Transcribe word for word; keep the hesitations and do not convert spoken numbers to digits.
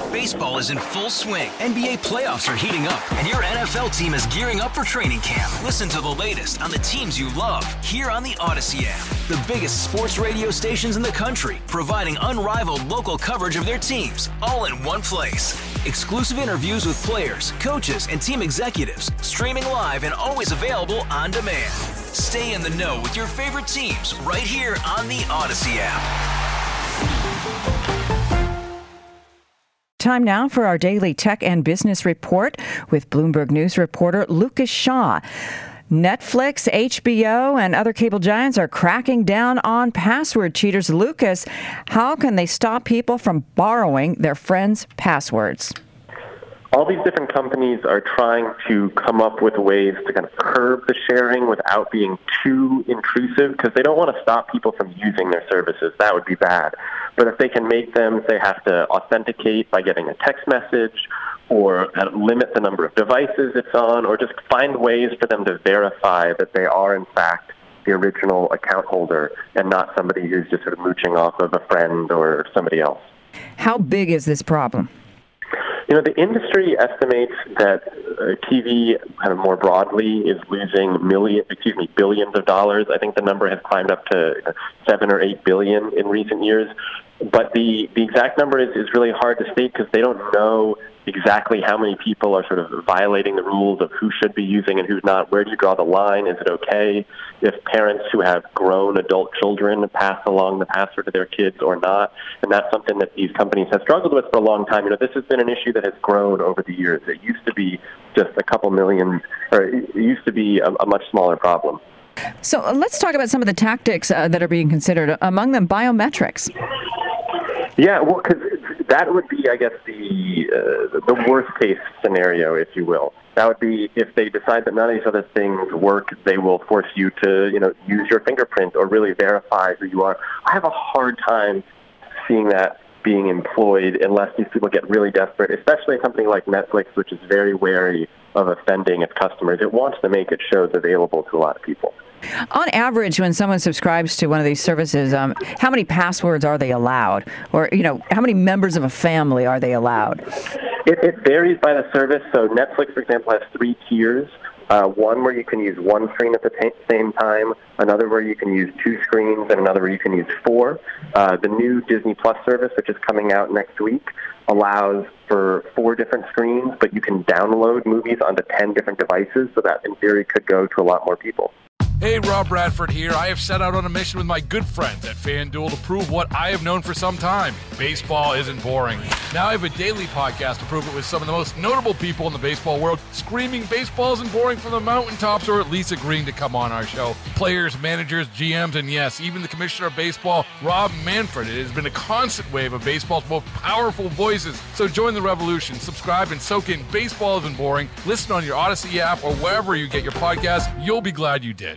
Baseball is in full swing. N B A playoffs are heating up, and your N F L team is gearing up for training camp. Listen to the latest on the teams you love here on the Odyssey app. The biggest sports radio stations in the country, providing unrivaled local coverage of their teams, all in one place. Exclusive interviews with players, coaches, and team executives, streaming live and always available on demand. Stay in the know with your favorite teams right here on the Odyssey app. Time now for our daily tech and business report with Bloomberg News reporter Lucas Shaw. Netflix, H B O, and other cable giants are cracking down on password cheaters. Lucas, how can they stop people from borrowing their friends' passwords? All these different companies are trying to come up with ways to kind of curb the sharing without being too intrusive, because they don't want to stop people from using their services. That would be bad. But if they can make them, they have to authenticate by getting a text message, or limit the number of devices it's on, or just find ways for them to verify that they are, in fact, the original account holder and not somebody who's just sort of mooching off of a friend or somebody else. How big is this problem? You know, the industry estimates that uh, T V, kind of more broadly, is losing million, excuse me, billions of dollars. I think the number has climbed up to seven or eight billion in recent years. But the, the exact number is, is really hard to state because they don't know exactly how many people are sort of violating the rules of who should be using and who's not. Where do you draw the line? Is it okay if parents who have grown adult children pass along the password to their kids or not? And that's something that these companies have struggled with for a long time. You know, this has been an issue that has grown over the years. It used to be just a couple million, or it used to be a, a much smaller problem. So uh, let's talk about some of the tactics uh, that are being considered, among them biometrics. Yeah, well, because that would be, I guess, the uh, the worst case scenario, if you will. That would be if they decide that none of these other things work, they will force you to, you know, use your fingerprint or really verify who you are. I have a hard time seeing that being employed unless these people get really desperate, especially a company like Netflix, which is very wary of offending its customers. It wants to make its shows available to a lot of people. On average, when someone subscribes to one of these services, um, how many passwords are they allowed? Or, you know, how many members of a family are they allowed? It, it varies by the service. So Netflix, for example, has three tiers. Uh, one where you can use one screen at the t- same time, another where you can use two screens, and another where you can use four. Uh, the new Disney Plus service, which is coming out next week, allows for four different screens, but you can download movies onto ten different devices, so that in theory could go to a lot more people. Hey, Rob Bradford here. I have set out on a mission with my good friends at FanDuel to prove what I have known for some time. Baseball isn't boring. Now I have a daily podcast to prove it with some of the most notable people in the baseball world, screaming baseball isn't boring from the mountaintops, or at least agreeing to come on our show. Players, managers, G Ms, and yes, even the commissioner of baseball, Rob Manfred. It has been a constant wave of baseball's most powerful voices. So join the revolution. Subscribe and soak in Baseball Isn't Boring. Listen on your Odyssey app or wherever you get your podcasts. You'll be glad you did.